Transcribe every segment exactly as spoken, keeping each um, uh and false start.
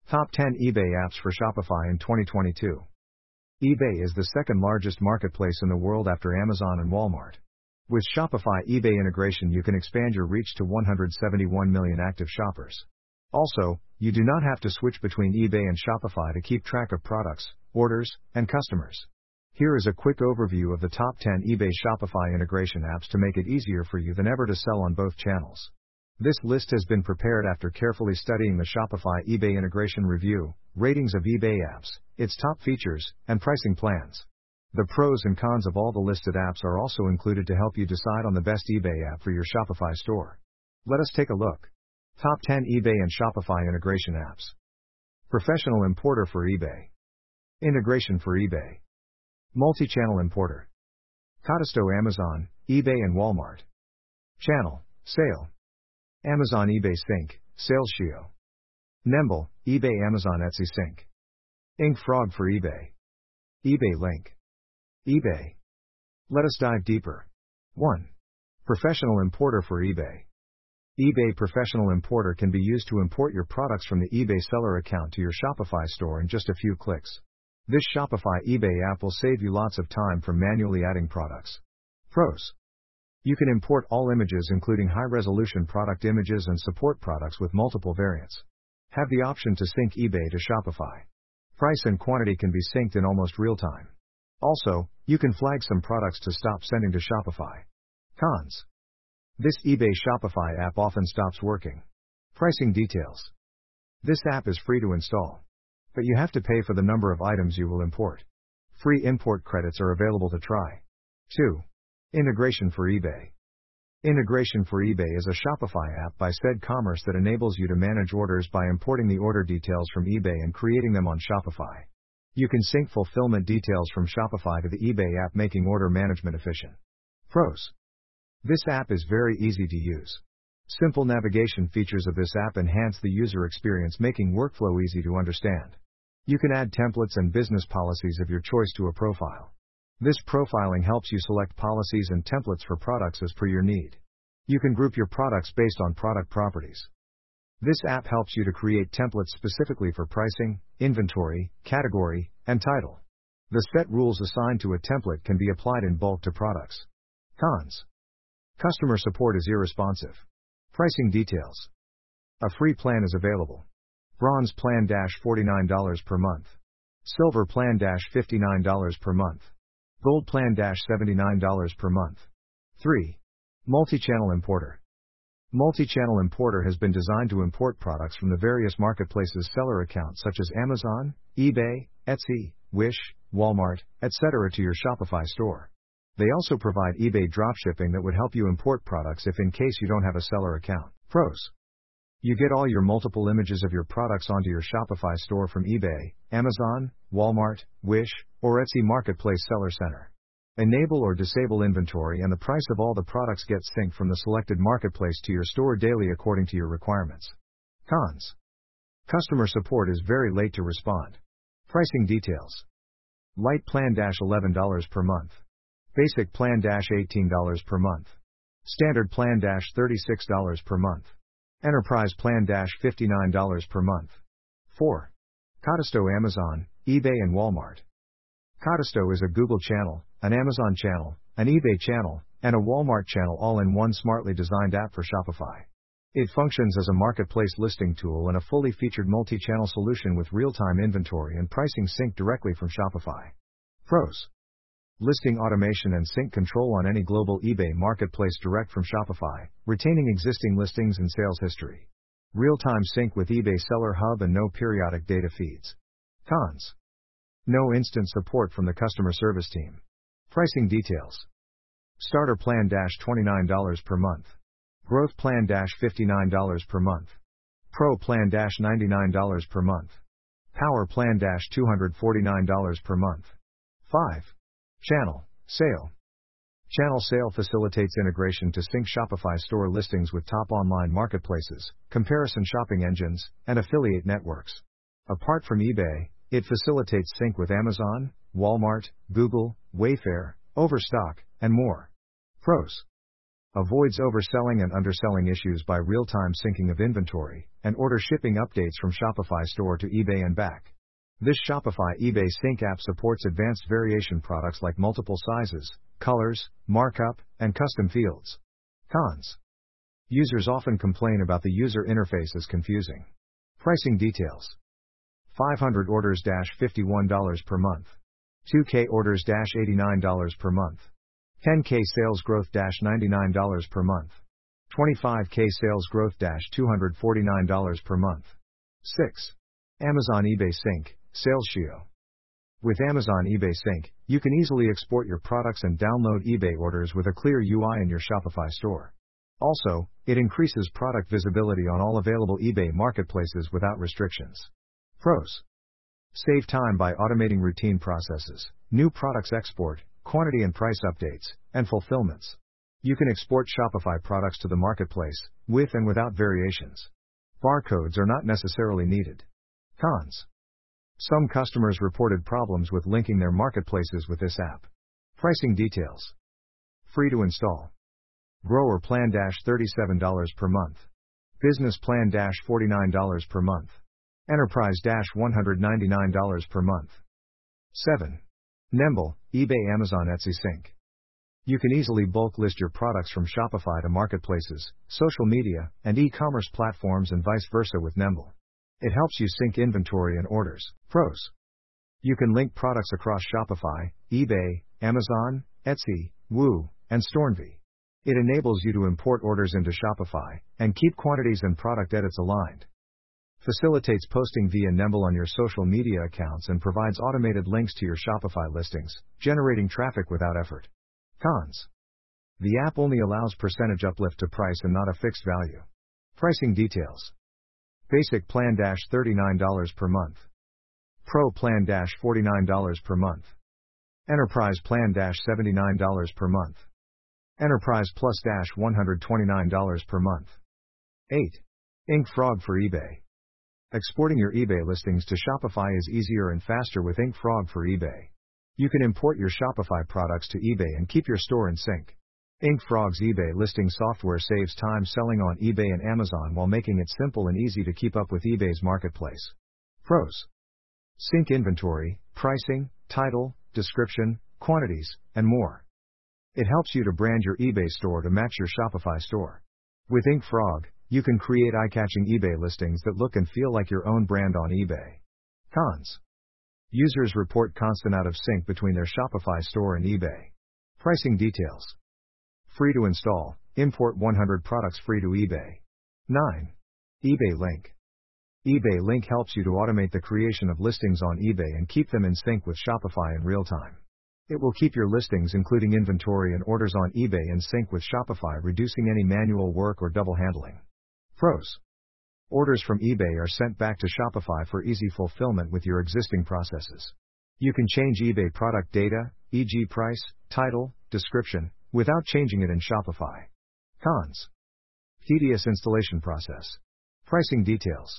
Top ten eBay apps for Shopify in twenty twenty-two. eBay is the second largest marketplace in the world after Amazon and Walmart. With Shopify eBay integration, you can expand your reach to one hundred seventy-one million active shoppers. Also, you do not have to switch between eBay and Shopify to keep track of products, orders, and customers. Here is a quick overview of the top ten eBay Shopify integration apps to make it easier for you than ever to sell on both channels. This list has been prepared after carefully studying the Shopify eBay integration review, ratings of eBay apps, its top features, and pricing plans. The pros and cons of all the listed apps are also included to help you decide on the best eBay app for your Shopify store. Let us take a look. Top ten eBay and Shopify integration apps. Professional importer for eBay. Integration for eBay. Multi-channel importer. Codisto Amazon, eBay and Walmart. Channel, sale. Amazon eBay Sync, SalesShio. Nemble, eBay Amazon Etsy Sync. InkFrog for eBay. eBay Link. eBay. Let us dive deeper. one. Professional importer for eBay. eBay Professional Importer can be used to import your products from the eBay seller account to your Shopify store in just a few clicks. This Shopify eBay app will save you lots of time from manually adding products. Pros. You can import all images including high-resolution product images and support products with multiple variants. Have the option to sync eBay to Shopify. Price and quantity can be synced in almost real time. Also, you can flag some products to stop sending to Shopify. Cons. This eBay Shopify app often stops working. Pricing details. This app is free to install, but you have to pay for the number of items you will import. Free import credits are available to try. two. Integration for eBay. Integration for eBay is a Shopify app by Sed Commerce that enables you to manage orders by importing the order details from eBay and creating them on Shopify. You can sync fulfillment details from Shopify to the eBay app, making order management efficient. Pros. This app is very easy to use. Simple navigation features of this app enhance the user experience, making workflow easy to understand. You can add templates and business policies of your choice to a profile. This profiling helps you select policies and templates for products as per your need. You can group your products based on product properties. This app helps you to create templates specifically for pricing, inventory, category, and title. The set rules assigned to a template can be applied in bulk to products. Cons. Customer support is irresponsive. Pricing details. A free plan is available. Bronze plan forty-nine dollars per month. Silver plan fifty-nine dollars per month. Gold plan seventy-nine dollars per month. three. Multi-channel importer. Multi-channel importer has been designed to import products from the various marketplaces' seller accounts such as Amazon, eBay, Etsy, Wish, Walmart, et cetera to your Shopify store. They also provide eBay dropshipping that would help you import products if in case you don't have a seller account. Pros. You get all your multiple images of your products onto your Shopify store from eBay, Amazon, Walmart, Wish, or Etsy Marketplace Seller Center. Enable or disable inventory, and the price of all the products gets synced from the selected marketplace to your store daily according to your requirements. Cons. Customer support is very late to respond. Pricing details. Light plan eleven dollars per month. Basic plan eighteen dollars per month. Standard plan thirty-six dollars per month. Enterprise plan fifty-nine dollars per month. four. Codisto Amazon, eBay and Walmart. Codisto is a Google channel, an Amazon channel, an eBay channel, and a Walmart channel all in one smartly designed app for Shopify. It functions as a marketplace listing tool and a fully featured multi-channel solution with real-time inventory and pricing synced directly from Shopify. Pros. Listing automation and sync control on any global eBay marketplace direct from Shopify, retaining existing listings and sales history. Real-time sync with eBay Seller Hub and no periodic data feeds. Cons. No instant support from the customer service team. Pricing details. Starter plan twenty-nine dollars per month. Growth plan fifty-nine dollars per month. Pro plan ninety-nine dollars per month. Power plan two hundred forty-nine dollars per month. five. Channel, sale. Channel sale facilitates integration to sync Shopify store listings with top online marketplaces, comparison shopping engines, and affiliate networks. Apart from eBay, it facilitates sync with Amazon, Walmart, Google, Wayfair, Overstock, and more. Pros. Avoids overselling and underselling issues by real-time syncing of inventory, and order shipping updates from Shopify Store to eBay and back. This Shopify eBay Sync app supports advanced variation products like multiple sizes, colors, markup, and custom fields. Cons. Users often complain about the user interface as confusing. Pricing details. five hundred orders fifty-one dollars per month. two K orders eighty-nine dollars per month. ten K sales growth ninety-nine dollars per month. twenty-five K sales growth two hundred forty-nine dollars per month. six. Amazon eBay Sync, Sales S H I O. With Amazon eBay Sync, you can easily export your products and download eBay orders with a clear U I in your Shopify store. Also, it increases product visibility on all available eBay marketplaces without restrictions. Pros. Save time by automating routine processes, new products export, quantity and price updates, and fulfillments. You can export Shopify products to the marketplace, with and without variations. Barcodes are not necessarily needed. Cons. Some customers reported problems with linking their marketplaces with this app. Pricing details. Free to install. Grower Plan thirty-seven dollars per month. Business Plan forty-nine dollars per month. Enterprise one hundred ninety-nine dollars per month. seven. Nemble, eBay Amazon Etsy Sync. You can easily bulk list your products from Shopify to marketplaces, social media, and e-commerce platforms and vice versa with Nemble. It helps you sync inventory and orders. Pros. You can link products across Shopify, eBay, Amazon, Etsy, Woo, and Stornvy. It enables you to import orders into Shopify, and keep quantities and product edits aligned. Facilitates posting via Nemble on your social media accounts and provides automated links to your Shopify listings, generating traffic without effort. Cons. The app only allows percentage uplift to price and not a fixed value. Pricing details. Basic Plan thirty-nine dollars per month. Pro Plan forty-nine dollars per month. Enterprise Plan seventy-nine dollars per month. Enterprise Plus one hundred twenty-nine dollars per month. eight. Ink Frog for eBay. Exporting your eBay listings to Shopify is easier and faster with Ink Frog for eBay. You can import your Shopify products to eBay and keep your store in sync. Ink Frog's eBay listing software saves time selling on eBay and Amazon while making it simple and easy to keep up with eBay's marketplace. Pros. Sync inventory, pricing, title, description, quantities, and more. It helps you to brand your eBay store to match your Shopify store. With Ink Frog, you can create eye-catching eBay listings that look and feel like your own brand on eBay. Cons. Users report constant out of sync between their Shopify store and eBay. Pricing details. Free to install, import one hundred products free to eBay. nine. eBay Link. eBay Link helps you to automate the creation of listings on eBay and keep them in sync with Shopify in real time. It will keep your listings including inventory and orders on eBay in sync with Shopify, reducing any manual work or double handling. Pros. Orders from eBay are sent back to Shopify for easy fulfillment with your existing processes. You can change eBay product data, for example price, title, description, without changing it in Shopify. Cons. Tedious installation process. Pricing details.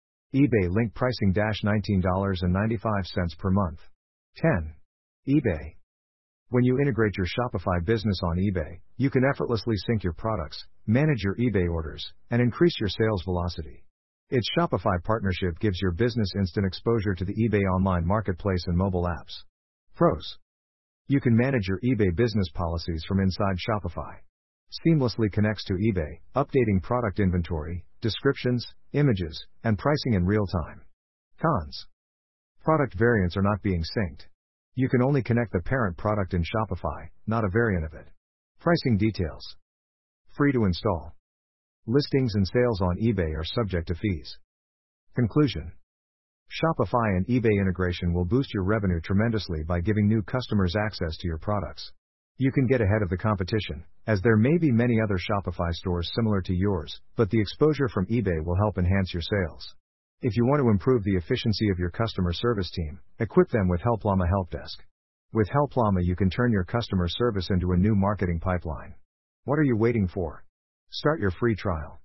eBay Link pricing nineteen dollars and ninety-five cents per month. ten. eBay. When you integrate your Shopify business on eBay, you can effortlessly sync your products, manage your eBay orders, and increase your sales velocity. Its Shopify partnership gives your business instant exposure to the eBay online marketplace and mobile apps. Pros. You can manage your eBay business policies from inside Shopify. Seamlessly connects to eBay, updating product inventory, descriptions, images, and pricing in real time. Cons. Product variants are not being synced. You can only connect the parent product in Shopify, not a variant of it. Pricing details. Free to install. Listings and sales on eBay are subject to fees. Conclusion. Shopify and eBay integration will boost your revenue tremendously by giving new customers access to your products. You can get ahead of the competition, as there may be many other Shopify stores similar to yours, but the exposure from eBay will help enhance your sales. If you want to improve the efficiency of your customer service team, equip them with HelpLlama Help Desk. With HelpLlama you can turn your customer service into a new marketing pipeline. What are you waiting for? Start your free trial.